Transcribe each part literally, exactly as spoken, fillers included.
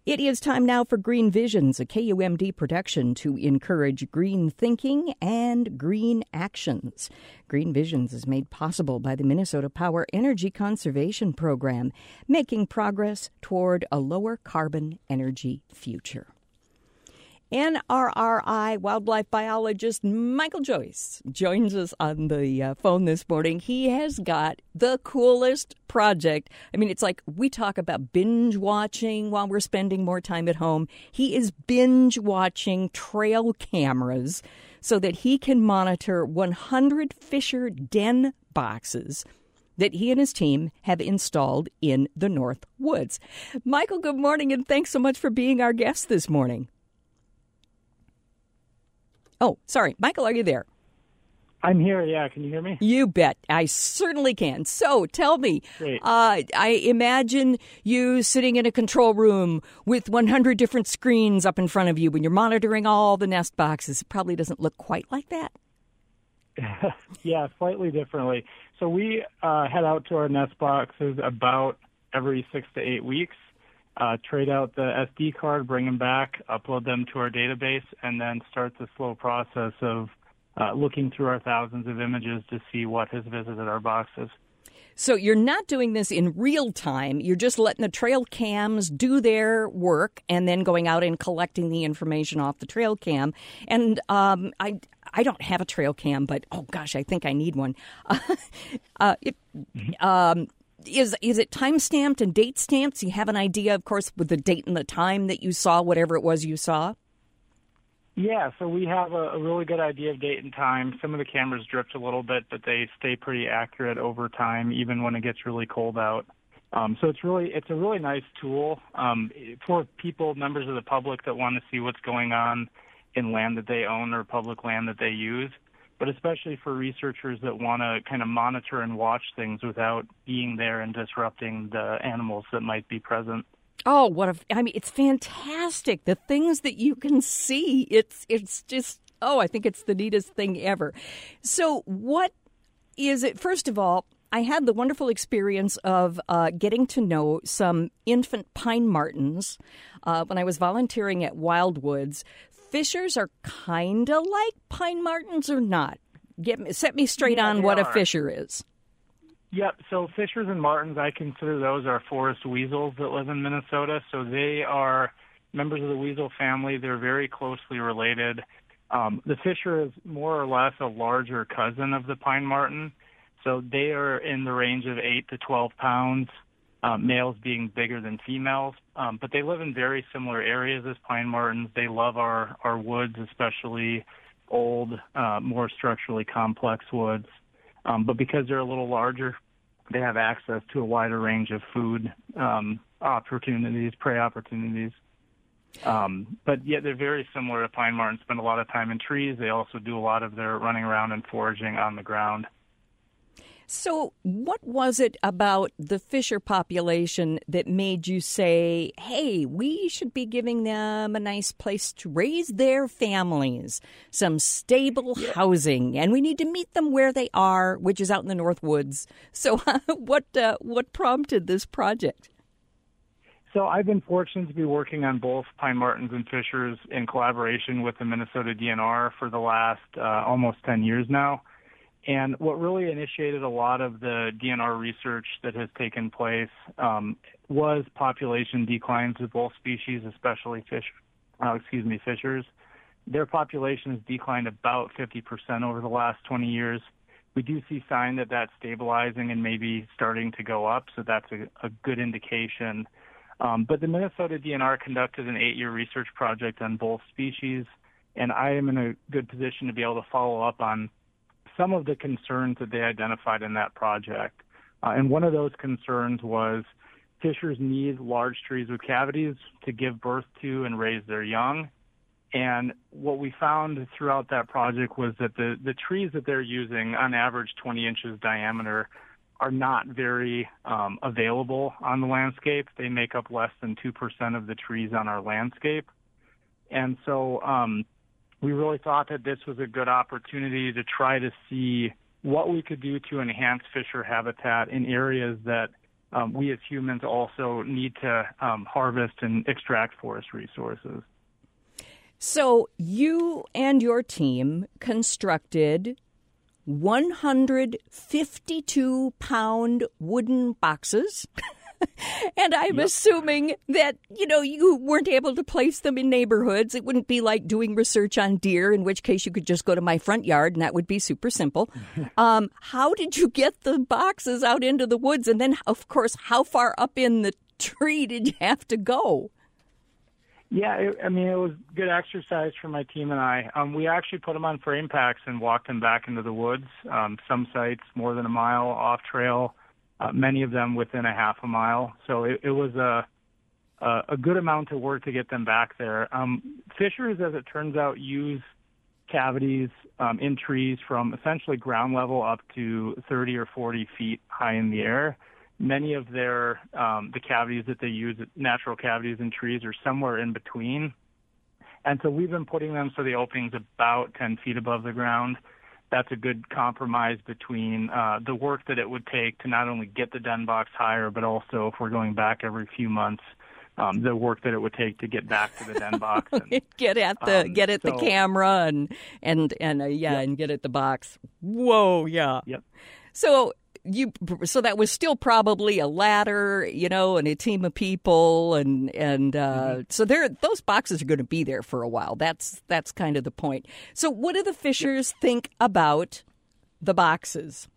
It is time now for Green Visions, a K U M D production to encourage green thinking and green actions. Green Visions is made possible by the Minnesota Power Energy Conservation Program, making progress toward a lower carbon energy future. N R R I wildlife biologist Michael Joyce joins us on the uh, phone this morning. He has got the coolest project. I mean, it's like we talk about binge watching while we're spending more time at home. He is binge watching trail cameras so that he can monitor one hundred Fisher den boxes that he and his team have installed in the North Woods. Michael, good morning, and thanks so much for being our guest this morning. Oh, sorry. Michael, are you there? I'm here, yeah. Can you hear me? You bet. I certainly can. So tell me, Great. Uh, I imagine you sitting in a control room with one hundred different screens up in front of you when you're monitoring all the nest boxes. It probably doesn't look quite like that. Yeah, slightly differently. So we uh, head out to our nest boxes about every six to eight weeks. Uh, trade out the S D card, bring them back, upload them to our database, and then start the slow process of uh, looking through our thousands of images to see what has visited our boxes. So you're not doing this in real time. You're just letting the trail cams do their work and then going out and collecting the information off the trail cam. And um, I I don't have a trail cam, but, oh, gosh, I think I need one. uh, it, um Is is it time stamped and date stamped? So you have an idea, of course, with the date and the time that you saw whatever it was you saw? Yeah, so we have a, a really good idea of date and time. Some of the cameras drift a little bit, but they stay pretty accurate over time, even when it gets really cold out. Um, so it's really it's a really nice tool um, for people, members of the public that want to see what's going on in land that they own or public land that they use, but especially for researchers that want to kind of monitor and watch things without being there and disrupting the animals that might be present. Oh, what a, I mean, it's fantastic. The things that you can see, it's it's just, oh, I think it's the neatest thing ever. So what is it? First of all, I had the wonderful experience of uh, getting to know some infant pine martens uh, when I was volunteering at Wildwoods. Fishers are kind of like pine martens or not? Get me, set me straight yeah, on what are. a fisher is. Yep, so fishers and martens, I consider those our forest weasels that live in Minnesota. So they are members of the weasel family. They're very closely related. Um, the fisher is more or less a larger cousin of the pine marten. So they are in the range of eight to twelve pounds. Um, males being bigger than females, um, but they live in very similar areas as pine martens. They love our, our woods, especially old, uh, more structurally complex woods. Um, but because they're a little larger, they have access to a wider range of food um, opportunities, prey opportunities. Um, but yet they're very similar to pine martens, spend a lot of time in trees. They also do a lot of their running around and foraging on the ground. So what was it about the fisher population that made you say, hey, we should be giving them a nice place to raise their families, some stable yeah. housing, and we need to meet them where they are, which is out in the North Woods. So what uh, what prompted this project? So I've been fortunate to be working on both pine martens and fishers in collaboration with the Minnesota D N R for the last uh, almost ten years now. And what really initiated a lot of the D N R research that has taken place um, was population declines of both species, especially fish, uh, excuse me, fishers. Their population has declined about fifty percent over the last twenty years. We do see signs that that's stabilizing and maybe starting to go up, so that's a, a good indication. Um, but the Minnesota D N R conducted an eight-year research project on both species, and I am in a good position to be able to follow up on some of the concerns that they identified in that project. Uh, and one of those concerns was fishers need large trees with cavities to give birth to and raise their young. And what we found throughout that project was that the, the trees that they're using, on average twenty inches diameter, are not very um, available on the landscape. They make up less than two percent of the trees on our landscape. And so um, we really thought that this was a good opportunity to try to see what we could do to enhance fisher habitat in areas that um, we as humans also need to um, harvest and extract forest resources. So you and your team constructed one hundred fifty-two pound wooden boxes. And I'm yep. assuming that, you know, you weren't able to place them in neighborhoods. It wouldn't be like doing research on deer, in which case you could just go to my front yard, and that would be super simple. um, how did you get the boxes out into the woods? And then, of course, how far up in the tree did you have to go? Yeah, it, I mean, it was good exercise for my team and I. Um, we actually put them on frame packs and walked them back into the woods. Um, some sites more than a mile off trail, uh, many of them within a half a mile. So it, it was a, a a good amount of work to get them back there. Um, fishers, as it turns out, use cavities um, in trees from essentially ground level up to thirty or forty feet high in the air. Many of their um, the cavities that they use, natural cavities in trees, are somewhere in between. And so we've been putting them so the opening's about ten feet above the ground. That's a good compromise between uh, the work that it would take to not only get the den box higher, but also, if we're going back every few months, um, the work that it would take to get back to the den box. And, get at the um, get at so, the camera and and and uh, yeah, yep. and get at the box. Whoa, yeah. Yep. So. You so that was still probably a ladder, you know, and a team of people, and and uh, mm-hmm. so there those boxes are going to be there for a while. That's that's kind of the point. So, what do the fishers yep. think about the boxes?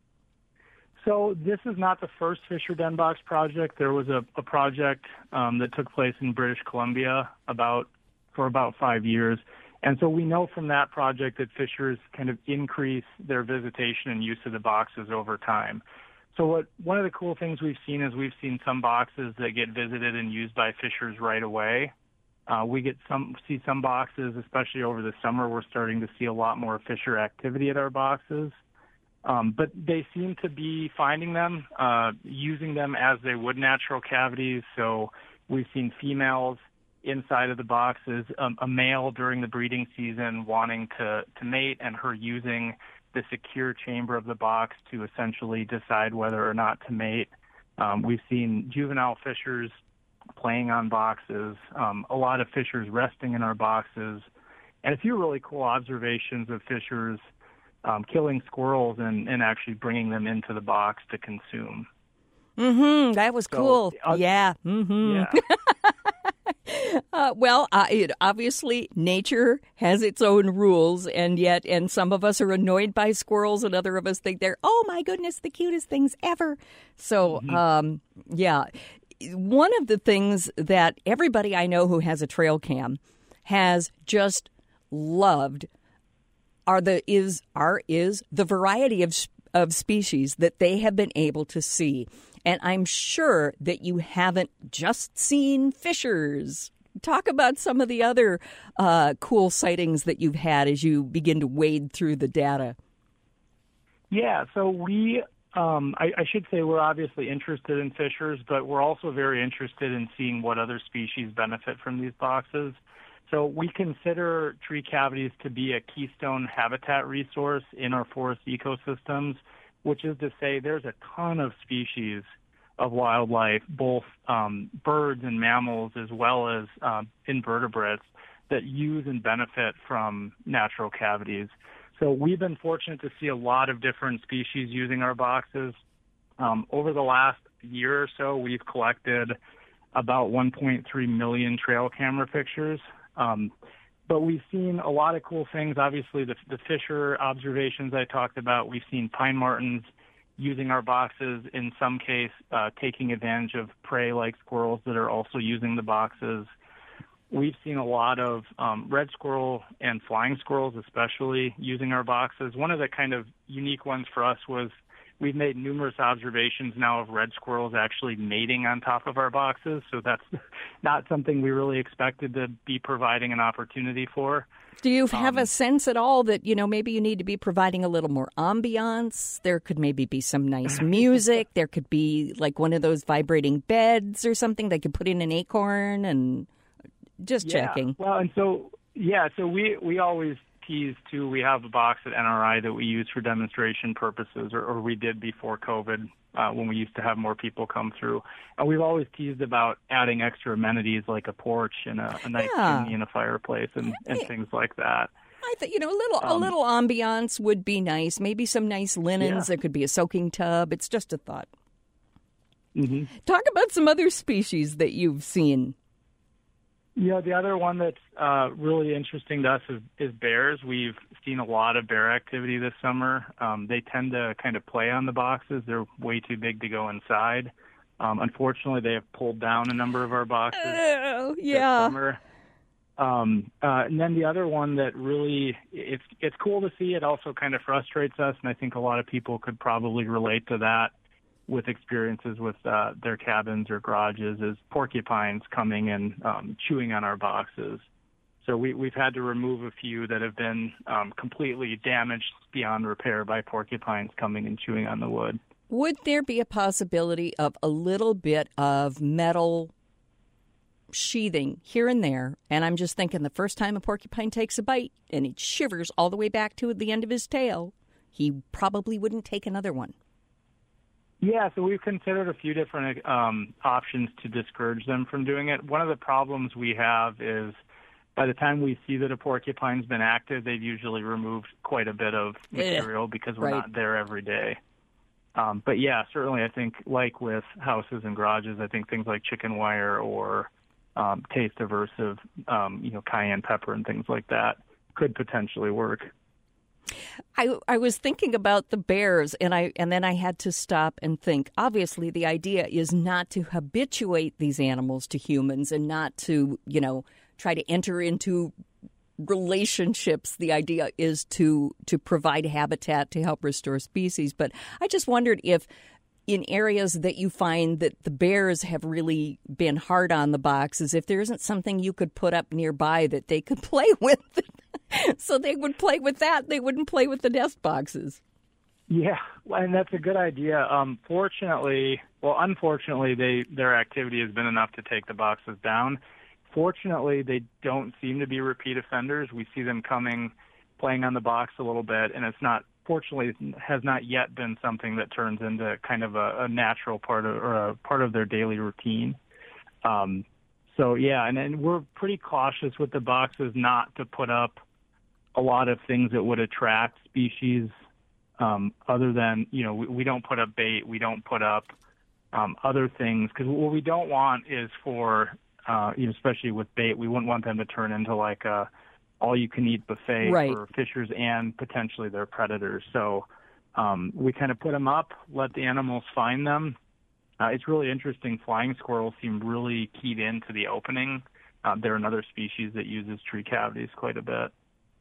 So this is not the first Fisher Den Box project. There was a, a project um, that took place in British Columbia about for about five years. And so we know from that project that fishers kind of increase their visitation and use of the boxes over time. So what one of the cool things we've seen is we've seen some boxes that get visited and used by fishers right away. Uh, we get some see some boxes, especially over the summer, we're starting to see a lot more fisher activity at our boxes. Um, but they seem to be finding them, uh, using them as they would natural cavities. So we've seen females inside of the boxes, um, a male during the breeding season wanting to, to mate, and her using the secure chamber of the box to essentially decide whether or not to mate. Um, we've seen juvenile fishers playing on boxes, um, a lot of fishers resting in our boxes, and a few really cool observations of fishers um, killing squirrels and, and actually bringing them into the box to consume. Mm-hmm. That was so, cool. Uh, yeah. Mm-hmm. Yeah. Uh, well, uh, it, obviously, nature has its own rules, and yet, and some of us are annoyed by squirrels, and other of us think they're, oh my goodness, the cutest things ever. So, mm-hmm. um, yeah, one of the things that everybody I know who has a trail cam has just loved are the is are is the variety of of species that they have been able to see. And I'm sure that you haven't just seen fishers. Talk about some of the other uh, cool sightings that you've had as you begin to wade through the data. Yeah, so we, um, I, I should say we're obviously interested in fishers, but we're also very interested in seeing what other species benefit from these boxes. So we consider tree cavities to be a keystone habitat resource in our forest ecosystems, which is to say there's a ton of species of wildlife, both um, birds and mammals, as well as um, invertebrates, that use and benefit from natural cavities. So we've been fortunate to see a lot of different species using our boxes. Um, over the last year or so, we've collected about one point three million trail camera pictures. Um, But we've seen a lot of cool things. Obviously, the, the fisher observations I talked about, we've seen pine martens using our boxes, in some case uh, taking advantage of prey like squirrels that are also using the boxes. We've seen a lot of um, red squirrel and flying squirrels especially using our boxes. One of the kind of unique ones for us was we've made numerous observations now of red squirrels actually mating on top of our boxes, so that's not something we really expected to be providing an opportunity for. Do you have um, a sense at all that, you know, maybe you need to be providing a little more ambiance? There could maybe be some nice music. There could be like one of those vibrating beds or something that could put in an acorn, and just yeah, checking. Well, and so, yeah, so we, we always tease, too, we have a box at N R I that we use for demonstration purposes, or, or we did before COVID uh, when we used to have more people come through. And we've always teased about adding extra amenities like a porch and a, a nice Yeah. chimney and a fireplace and, and things like that. I think, you know, a little a Um, little ambiance would be nice. Maybe some nice linens. Yeah. There could be a soaking tub. It's just a thought. Mm-hmm. Talk about some other species that you've seen. Yeah, the other one that's uh, really interesting to us is, is bears. We've seen a lot of bear activity this summer. Um, they tend to kind of play on the boxes. They're way too big to go inside. Um, unfortunately, they have pulled down a number of our boxes Oh, this yeah. summer. Um, uh, and then the other one that really, it's it's cool to see. It also kind of frustrates us, and I think a lot of people could probably relate to that with experiences with uh, their cabins or garages, is porcupines coming and um, chewing on our boxes. So we, we've had to remove a few that have been um, completely damaged beyond repair by porcupines coming and chewing on the wood. Would there be a possibility of a little bit of metal sheathing here and there? And I'm just thinking the first time a porcupine takes a bite and it shivers all the way back to the end of his tail, he probably wouldn't take another one. Yeah, so we've considered a few different um, options to discourage them from doing it. One of the problems we have is by the time we see that a porcupine's been active, they've usually removed quite a bit of material because we're right. not there every day. Um, but yeah, certainly I think like with houses and garages, I think things like chicken wire or um, taste aversive, um, you know, cayenne pepper and things like that could potentially work. I, I was thinking about the bears, and I and then I had to stop and think. Obviously, the idea is not to habituate these animals to humans and not to, you know, try to enter into relationships. The idea is to to provide habitat to help restore species. But I just wondered if in areas that you find that the bears have really been hard on the boxes, if there isn't something you could put up nearby that they could play with. So they would play with that. They wouldn't play with the nest boxes. Yeah, and that's a good idea. Um, fortunately, well, unfortunately, they their activity has been enough to take the boxes down. Fortunately, they don't seem to be repeat offenders. We see them coming, playing on the box a little bit, and it's not, fortunately, it has not yet been something that turns into kind of a, a natural part of, or a part of their daily routine. Um, so, yeah, and, and we're pretty cautious with the boxes not to put up a lot of things that would attract species um, other than, you know, we, we don't put up bait, we don't put up um, other things, because what we don't want is for, uh, you know, especially with bait, we wouldn't want them to turn into like a all-you-can-eat buffet right. for fishers and potentially their predators. So um, we kind of put them up, let the animals find them. Uh, it's really interesting. Flying squirrels seem really keyed into the opening. Uh, they're another species that uses tree cavities quite a bit.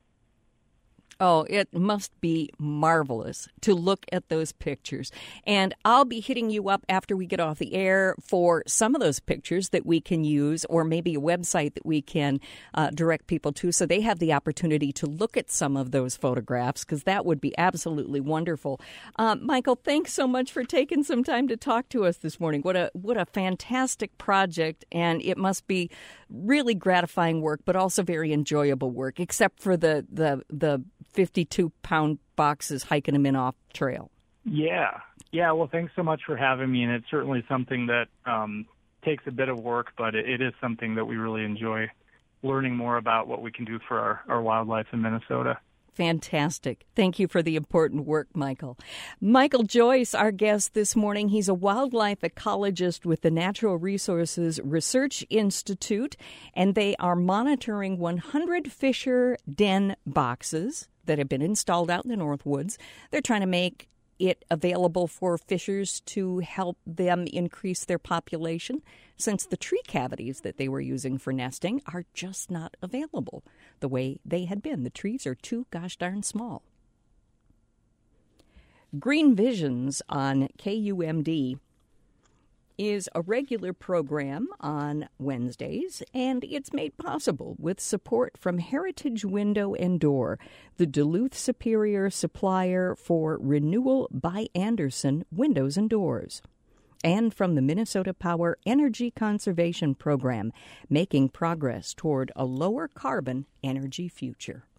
Oh, it must be marvelous to look at those pictures. And I'll be hitting you up after we get off the air for some of those pictures that we can use, or maybe a website that we can uh, direct people to so they have the opportunity to look at some of those photographs, because that would be absolutely wonderful. Um, Michael, thanks so much for taking some time to talk to us this morning. What a what a fantastic project, and it must be really gratifying work, but also very enjoyable work, except for the the the fifty-two pound boxes hiking them in off trail. Yeah. Yeah. Well, thanks so much for having me. And it's certainly something that um, takes a bit of work, but it, it is something that we really enjoy learning more about what we can do for our, our wildlife in Minnesota. Fantastic. Thank you for the important work, Michael. Michael Joyce, our guest this morning. He's a wildlife ecologist with the Natural Resources Research Institute, and they are monitoring one hundred Fisher den boxes that have been installed out in the Northwoods. They're trying to make it available for fishers to help them increase their population, since the tree cavities that they were using for nesting are just not available the way they had been. The trees are too gosh darn small. Green Visions on K U M D is a regular program on Wednesdays, and it's made possible with support from Heritage Window and Door, the Duluth Superior supplier for Renewal by Andersen windows and doors, and from the Minnesota Power Energy Conservation Program, making progress toward a lower carbon energy future.